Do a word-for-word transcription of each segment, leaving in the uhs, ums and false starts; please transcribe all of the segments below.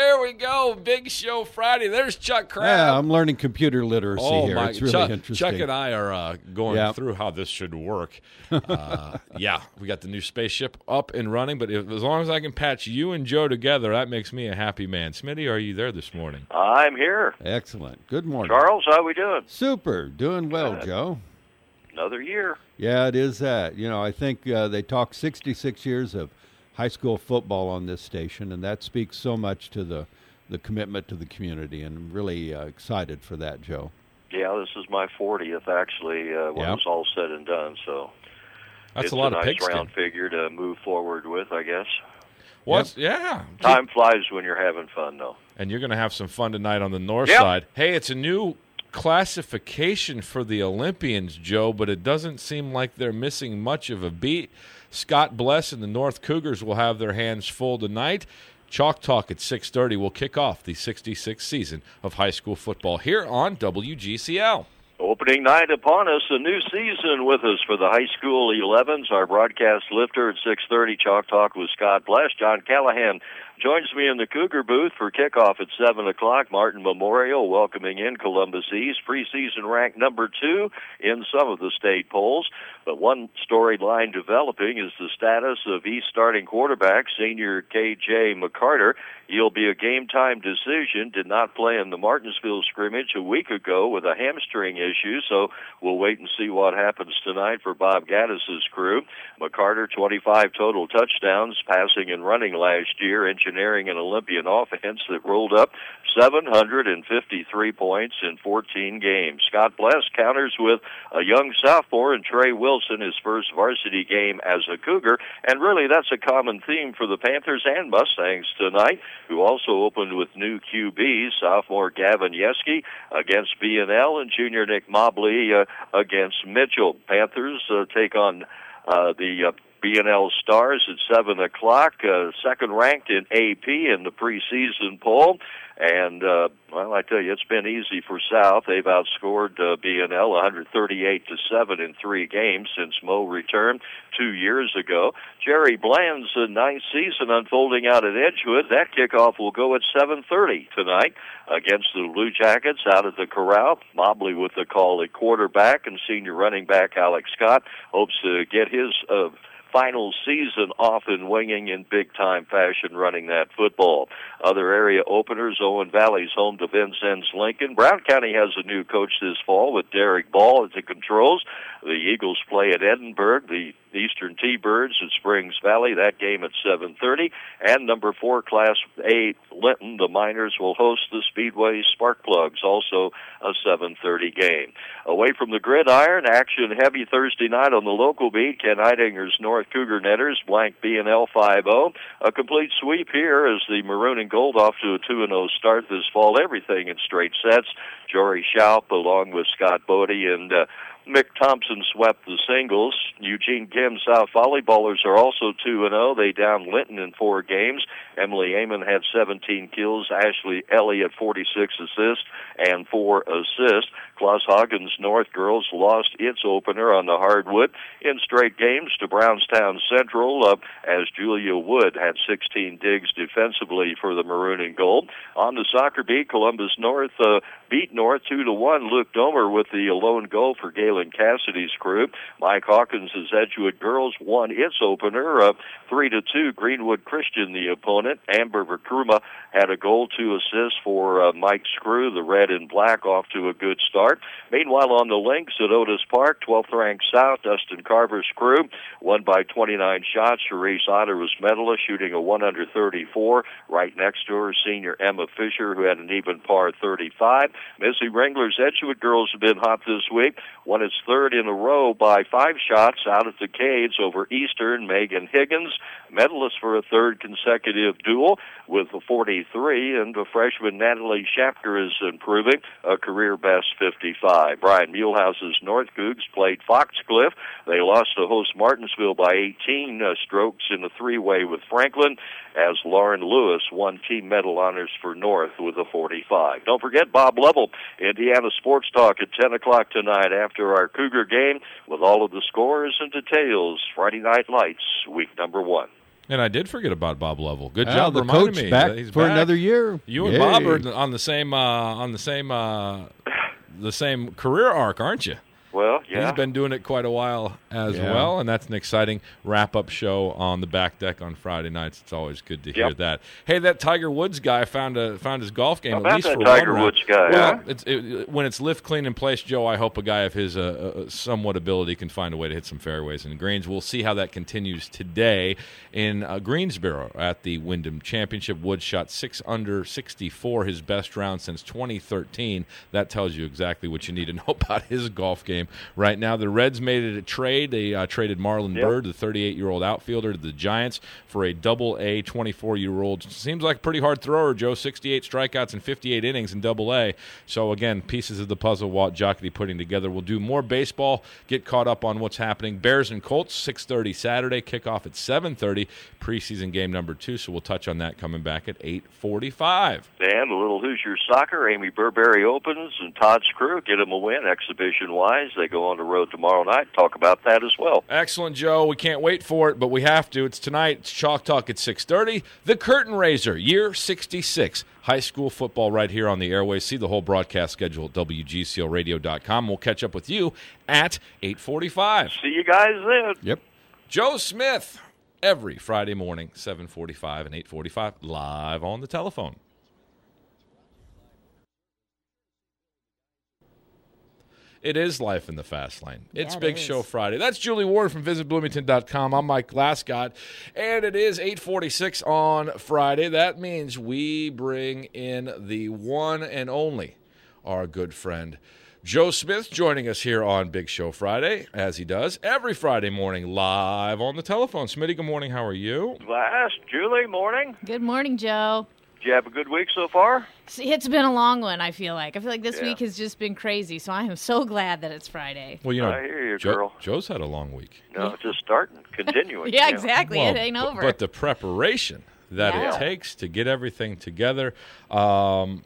There we go. Big Show Friday. There's Chuck Crabb. Yeah, I'm learning computer literacy oh, here. My, it's really Chuck, interesting. Chuck and I are uh, going yep. through how this should work. Uh, yeah, we got the new spaceship up and running, but if, as long as I can patch you and Joe together, that makes me a happy man. Smitty, are you there this morning? I'm here. Excellent. Good morning. Charles, how we doing? Super. Doing well, Good. Joe. Another year. Yeah, it is that. You know, I think uh, they talk sixty-six years of high school football on this station, and that speaks so much to the, the commitment to the community, and I'm really uh, excited for that, Joe. Yeah, this is my fortieth, actually, uh, when yep. it's all said and done, so That's it's a lot a of nice pigskin. round figure to move forward with, I guess. What's yep. Yeah. Time flies when you're having fun, though. And you're going to have some fun tonight on the north yep. side. Hey, it's a new classification for the Olympians, Joe, but it doesn't seem like they're missing much of a beat. Scott Bless and the North Cougars will have their hands full tonight. Chalk Talk at six thirty will kick off the sixty-sixth season of high school football here on W G C L. Opening night upon us, a new season with us for the high school elevens. Our broadcast lifter at six thirty, Chalk Talk with Scott Bless. John Callahan joins me in the Cougar booth for kickoff at seven o'clock. Martin Memorial welcoming in Columbus East, preseason ranked number two in some of the state polls. But one storyline developing is the status of East starting quarterback, senior K J McCarter. He'll be a game-time decision. Did not play in the Martinsville scrimmage a week ago with a hamstring issue, so we'll wait and see what happens tonight for Bob Gaddis's crew. McCarter, twenty-five total touchdowns, passing and running last year, engineering an Olympian offense that rolled up seven hundred fifty-three points in fourteen games. Scott Bless counters with a young sophomore and Trey Wilson, his first varsity game as a Cougar, and really that's a common theme for the Panthers and Mustangs tonight, who also opened with new Q Bs, sophomore Gavin Yeske against B and L and junior Nick Mobley uh, against Mitchell. Panthers uh, take on uh, the uh, B and L Stars at seven o'clock, uh, second ranked in A P in the preseason poll. And, uh, well, I tell you, it's been easy for South. They've outscored uh, B and L one thirty-eight to seven in three games since Mo returned two years ago. Jerry Bland's uh, ninth season unfolding out at Edgewood. That kickoff will go at seven thirty tonight against the Blue Jackets out at the Corral. Mobley with the call at quarterback, and senior running back Alex Scott hopes to get his uh, final season off in winging in big-time fashion running that football. Other area openers, Owen Valley's home to Vincennes Lincoln. Brown County has a new coach this fall with Derek Ball at the controls. The Eagles play at Edinburgh. The Eastern T-Birds at Springs Valley, that game at seven thirty. And number four, Class A, Linton, the Miners will host the Speedway Sparkplugs, also a seven thirty game. Away from the gridiron, action heavy Thursday night on the local beat. Ken Heidinger's North Cougar Netters blank B and L five oh. A complete sweep here as the Maroon and Gold off to a two and oh start this fall. Everything in straight sets. Jory Schaup along with Scott Bodie and uh, Mick Thompson swept the singles. Eugene Kim South volleyballers are also two and oh. They downed Linton in four games. Emily Amon had seventeen kills. Ashley Elliott, forty-six assists and four assists. Klaus Hagen's North girls lost its opener on the hardwood in straight games to Brownstown Central uh, as Julia Wood had sixteen digs defensively for the Maroon and Gold. On the soccer beat, Columbus North uh, beat North two to one. Luke Domer with the lone goal for Galen Cassidy's crew. Mike Hawkins' Edgewood girls won its opener uh, three to two. Greenwood Christian the opponent. Amber Verkruma had a goal, two assists for uh, Mike Screw, the red and black, off to a good start. Meanwhile, on the links at Otis Park, twelfth ranked South, Dustin Carver's crew won by twenty-nine shots. Charisse Otter was medalist, shooting a one thirty-four. Right next to her, senior Emma Fisher, who had an even par thirty-five. Missy Ringler's Edgewood girls have been hot this week. Won its third in a row by five shots out at the Cades over Eastern. Megan Higgins, medalist for a third consecutive duel with a forty-three, and the freshman Natalie Schapker is improving, a career best fifty-five. Brian Muhlhouse's North Cougs played Foxcliff. They lost to host Martinsville by eighteen uh, strokes in a three-way with Franklin, as Lauren Lewis won team medal honors for North with a forty-five. Don't forget Bob Lovell, Indiana Sports Talk at ten o'clock tonight after our Cougar game with all of the scores and details. Friday Night Lights, week number one. And I did forget about Bob Lovell. Good Well, job the reminding coach me. back He's for back. another year. You and Yay. Bob are on the same uh, on the same uh, the same career arc, aren't you? Well, yeah. He's been doing it quite a while as Yeah. well, and that's an exciting wrap-up show on the back deck on Friday nights. It's always good to hear Yep. that. Hey, that Tiger Woods guy found a found his golf game How at about least that for Tiger one round. Woods guy, Well, huh? it's, it, when it's lift, clean, in place, Joe, I hope a guy of his uh, uh, somewhat ability can find a way to hit some fairways and greens. We'll see how that continues today in uh, Greensboro at the Wyndham Championship. Woods shot six under sixty-four, his best round since twenty thirteen. That tells you exactly what you need to know about his golf game right now. The Reds made it a trade. They uh, traded Marlon Yep. Byrd, the thirty-eight-year-old outfielder, to the Giants for a double-A twenty-four-year-old. Seems like a pretty hard thrower, Joe. sixty-eight strikeouts and fifty-eight innings in double-A. So, again, pieces of the puzzle Walt Jocketty putting together. We'll do more baseball, get caught up on what's happening. Bears and Colts, six thirty Saturday, kickoff at seven thirty, preseason game number two. So we'll touch on that coming back at eight forty-five. And a little Hoosier soccer. Amy Burberry opens, and Todd's crew get them a win exhibition-wise. They go on the road tomorrow night. Talk about that as well. Excellent, Joe. We can't wait for it, but we have to. It's tonight. It's Chalk Talk at six thirty. The Curtain Raiser, year sixty-six. High school football right here on the airways. See the whole broadcast schedule at W G C L radio dot com. We'll catch up with you at eight forty-five. See you guys then. Yep. Joe Smith, every Friday morning, seven forty-five and eight forty-five, live on the telephone. It is life in the fast lane. It's Yeah, it Big is. Show Friday. That's Julie Ward from visit bloomington dot com. I'm Mike Glascott, and it is eight forty-six on Friday. That means we bring in the one and only, our good friend, Joe Smith, joining us here on Big Show Friday, as he does every Friday morning live on the telephone. Smitty, good morning. How are you? Last, Julie, morning. Good morning, Joe. Did you have a good week so far? See, it's been a long one, I feel like. I feel like this Yeah. week has just been crazy, so I am so glad that it's Friday. Well, you know, I hear you, Joe- girl. Joe's had a long week. No, just starting, continuing. Yeah, exactly. Well, it ain't but- over. But the preparation that Yeah. it takes to get everything together. Um,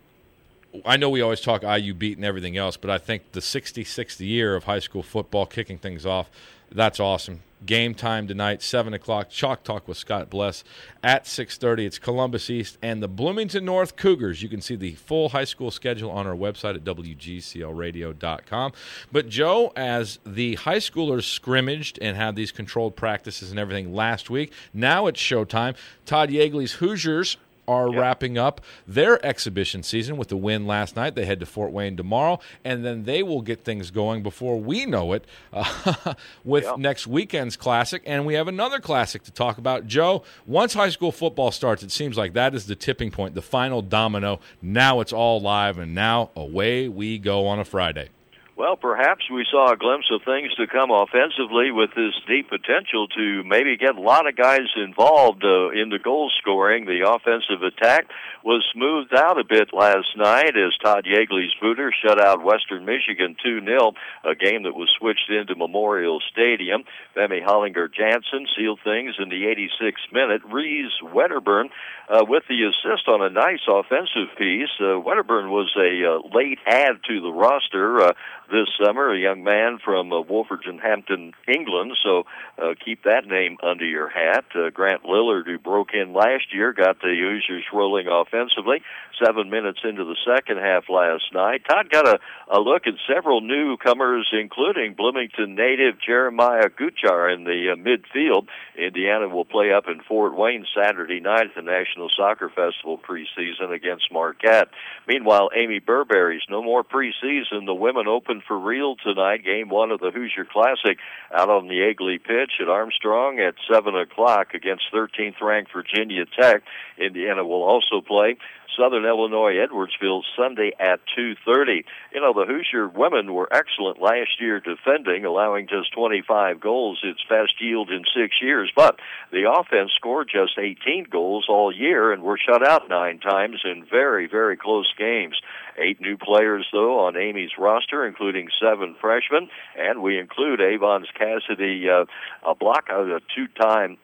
I know we always talk I U beat and everything else, but I think the sixty-sixth year of high school football kicking things off, that's awesome. Game time tonight, seven o'clock, Chalk Talk with Scott Bless at six thirty. It's Columbus East and the Bloomington North Cougars. You can see the full high school schedule on our website at W G C L radio dot com. But, Joe, as the high schoolers scrimmaged and had these controlled practices and everything last week, now it's showtime. Todd Yeagley's Hoosiers are Yep. wrapping up their exhibition season with the win last night. They head to Fort Wayne tomorrow, and then they will get things going before we know it uh, with Yep. next weekend's Classic. And we have another Classic to talk about. Joe, once high school football starts, it seems like that is the tipping point, the final domino. Now it's all live, and now away we go on a Friday. Well, perhaps we saw a glimpse of things to come offensively with this deep potential to maybe get a lot of guys involved uh, in the goal scoring. The offensive attack was smoothed out a bit last night as Todd Yeagley's Booters shut out Western Michigan two nil, a game that was switched into Memorial Stadium. Femi Hollinger-Jansen sealed things in the eighty-sixth minute. Reese Wedderburn uh, with the assist on a nice offensive piece. Uh, Wedderburn was a uh, late add to the roster uh, this summer, a young man from uh, Wolverhampton, England, so uh, keep that name under your hat. Uh, Grant Lillard, who broke in last year, got the Hoosiers rolling offensively. Seven minutes into the second half last night, Todd got a, a look at several newcomers, including Bloomington native Jeremiah Guchar in the uh, midfield. Indiana will play up in Fort Wayne Saturday night at the National Soccer Festival preseason against Marquette. Meanwhile, Amy Burberry's no more preseason. The women open for real tonight. Game one of the Hoosier Classic out on the Yeagley pitch at Armstrong at seven o'clock against thirteenth ranked Virginia Tech. Indiana will also play Southern Illinois Edwardsville Sunday at two thirty. You know, the Hoosier women were excellent last year defending, allowing just twenty-five goals, its best yield in six years. But the offense scored just eighteen goals all year and were shut out nine times in very, very close games. Eight new players, though, on Amy's roster, including seven freshmen, and we include Avon's Cassidy uh, a block, a two-time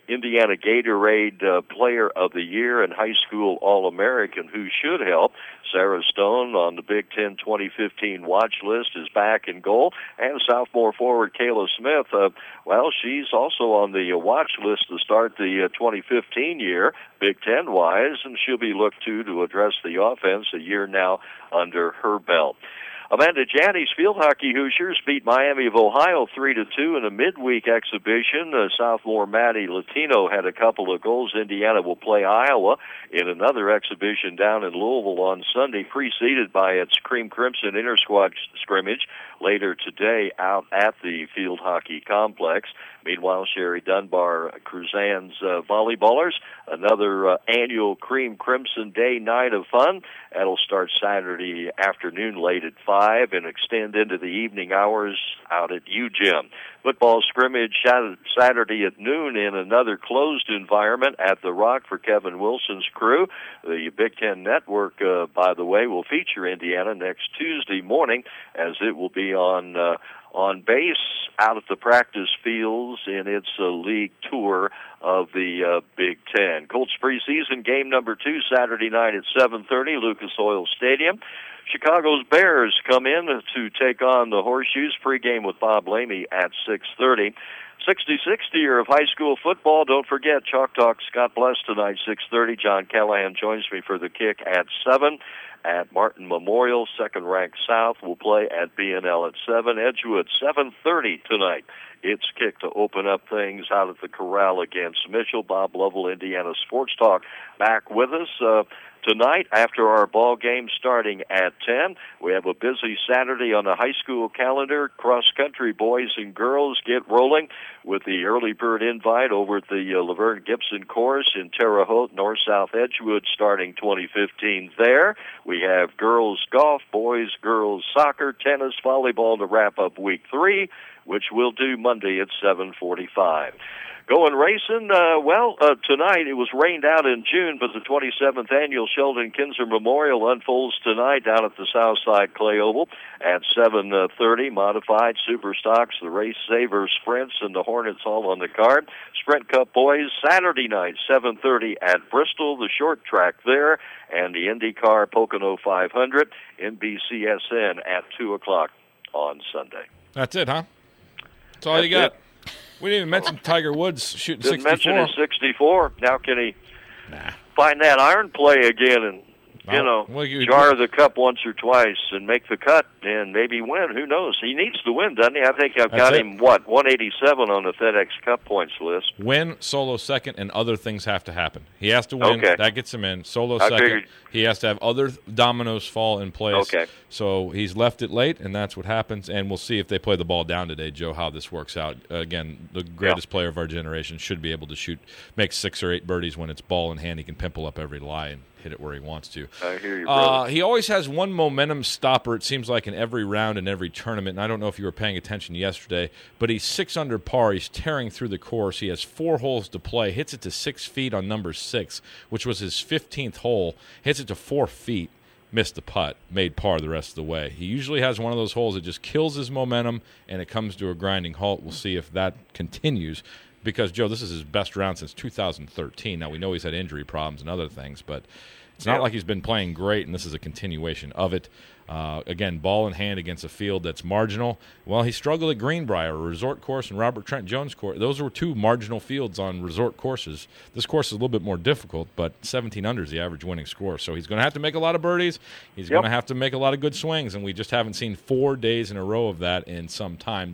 Indiana Gatorade uh, Player of the Year and High School All-American, who should help. Sarah Stone on the Big Ten twenty fifteen watch list is back in goal, and sophomore forward Kayla Smith, uh, well, she's also on the uh, watch list to start the uh, twenty fifteen year, Big Ten-wise, and she'll be looked to to address the offense a year now under her belt. Amanda Janney's field hockey Hoosiers beat Miami of Ohio three to two in a midweek exhibition. Uh, sophomore Maddie Latino had a couple of goals. Indiana will play Iowa in another exhibition down in Louisville on Sunday, preceded by its Cream Crimson inter-squad scrimmage later today out at the field hockey complex. Meanwhile, Sherry Dunbar Cruzan's uh, volleyballers, another uh, annual Cream Crimson Day night of fun. That'll start Saturday afternoon late at five and extend into the evening hours out at U Gym. Football scrimmage Saturday at noon in another closed environment at the Rock for Kevin Wilson's crew. The Big Ten Network, uh, by the way, will feature Indiana next Tuesday morning, as it will be on uh, on base out at the practice fields in its uh, league tour of the uh, Big Ten. Colts preseason game number two Saturday night at seven thirty, Lucas Oil Stadium. Chicago's Bears come in to take on the Horseshoes. Pregame with Bob Lamey at six thirty. sixty-sixth year of high school football. Don't forget, Chalk Talk Scott Bless tonight, six thirty. John Callahan joins me for the kick at seven. At Martin Memorial, second-ranked South will play at B and L at seven. Edgewood, seven thirty tonight. It's kick to open up things out at the Corral against Mitchell. Bob Lovell, Indiana Sports Talk, back with us uh, tonight after our ball game starting at ten. We have a busy Saturday on the high school calendar. Cross-country boys and girls get rolling with the early bird invite over at the uh, Laverne Gibson course in Terre Haute, North-South Edgewood, starting twenty fifteen there. We have girls golf, boys, girls soccer, tennis, volleyball to wrap up week three, which we'll do Monday at seven forty-five. Going racing, uh, well, uh, tonight it was rained out in June, but the twenty-seventh annual Sheldon Kinzer Memorial unfolds tonight down at the Southside Clay Oval at seven thirty. Modified Super Stocks, the Race Saver Sprints, and the Hornets all on the card. Sprint Cup boys Saturday night, seven thirty at Bristol, the short track there, and the IndyCar Pocono five hundred, N B C S N at two o'clock on Sunday. That's it, huh? That's all That's you got. It. We didn't even mention Tiger Woods shooting Didn't sixty-four. mention his sixty-four. Now can he Nah. find that iron play again and, you Oh, know, well, you- jar the cup once or twice and make the cut and maybe win? Who knows? He needs to win, doesn't he? I think I've That's got it. him, what, one eighty-seven on the FedEx Cup points list. Win, solo second, and other things have to happen. He has to win. Okay. That gets him in. Solo I second. figured- He has to have other dominoes fall in place. Okay. So he's left it late, and that's what happens. And we'll see if they play the ball down today, Joe, how this works out. Uh, again, the greatest player of our generation should be able to shoot, make six or eight birdies when it's ball in hand. He can pimple up every lie and hit it where he wants to. I hear you, Uh, brother. he always has one momentum stopper, it seems like, in every round in every tournament. And I don't know if you were paying attention yesterday, but he's six under par. He's tearing through the course. He has four holes to play. Hits it to six feet on number six, which was his fifteenth hole. Hits it to four feet. Missed the putt. Made par the rest of the way. He usually has one of those holes that just kills his momentum, and it comes to a grinding halt. We'll see if that continues. Because, Joe, this is his best round since two thousand thirteen. Now, we know he's had injury problems and other things, but it's not Yeah. like he's been playing great, and this is a continuation of it. Uh, again, ball in hand against a field that's marginal. Well, he struggled at Greenbrier, a resort course, and Robert Trent Jones course. Those were two marginal fields on resort courses. This course is a little bit more difficult, but seventeen under is the average winning score. So he's going to have to make a lot of birdies. He's Yep. going to have to make a lot of good swings, and we just haven't seen four days in a row of that in some time,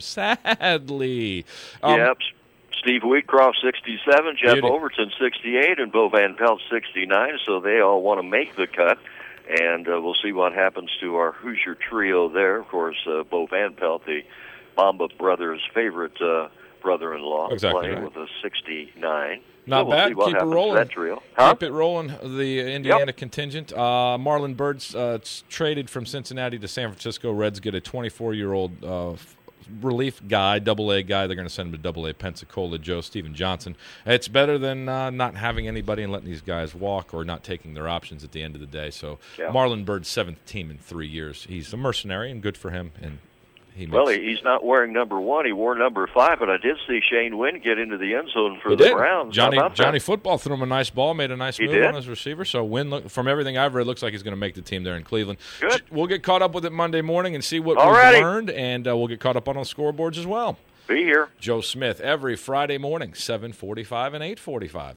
sadly. Um, Yep. Steve Wheatcroft, sixty-seven, Jeff Beauty. Overton, sixty-eight, and Bo Van Pelt, sixty-nine, so they all want to make the cut. And uh, we'll see what happens to our Hoosier trio there. Of course, uh, Bo Van Pelt, the Bomba brothers' favorite uh, brother-in-law, Exactly playing right. with a sixty-nine. Not so we'll bad. See what Keep it happens to rolling. that trio. Huh? Keep it rolling. The Indiana contingent. Uh, Marlon Bird's uh, it's traded from Cincinnati to San Francisco. Reds get a twenty-four-year-old uh, f- relief guy, double A guy. They're going to send him to double A Pensacola. Joe Steven Johnson. It's better than uh, not having anybody and letting these guys walk or not taking their options at the end of the day. So Yeah. Marlon Bird's seventh team in three years. He's a mercenary and good for him. And He Well, makes, he- he's not wearing number one. He wore number five, but I did see Shane Wynn get into the end zone for he the did. Browns. Johnny How about Johnny that? Football threw him a nice ball, made a nice He move did? on his receiver. So Wynn, look, from everything I've read, looks like he's going to make the team there in Cleveland. Good. We'll get caught up with it Monday morning and see what Alrighty. we've learned, and uh, we'll get caught up on the scoreboards as well. Be here. Joe Smith every Friday morning, seven forty-five and eight forty-five.